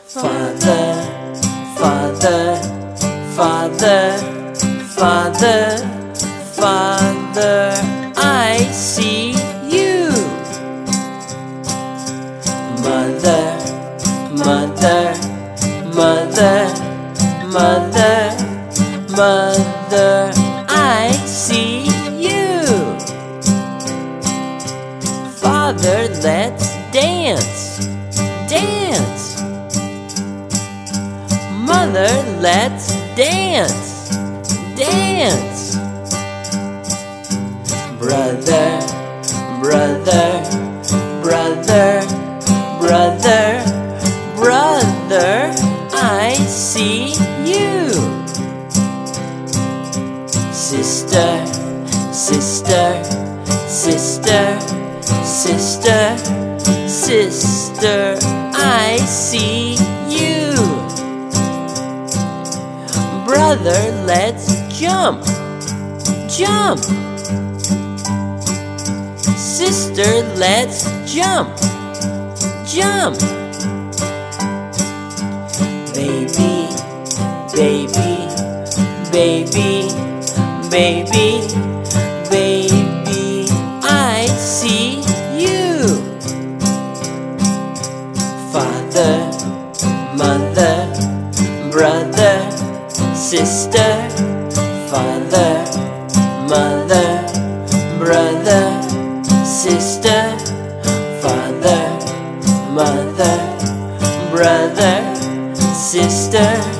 Father, Father, Father, Father, Father, I see you. Mother, Mother, Mother, Mother, Mother, I see you. Father, let's dance, dance. Mother, let's dance, dance. Brother, brother, brother, brother, brother, I see you. Sister, sister, sister, sister, sister, I see you. Brother, let's jump, jump. Sister, let's jump, jump. Baby, baby, baby, baby, baby, I see you. Father, mother, brother, sister, father, mother, brother, sister, father, mother, brother, sister.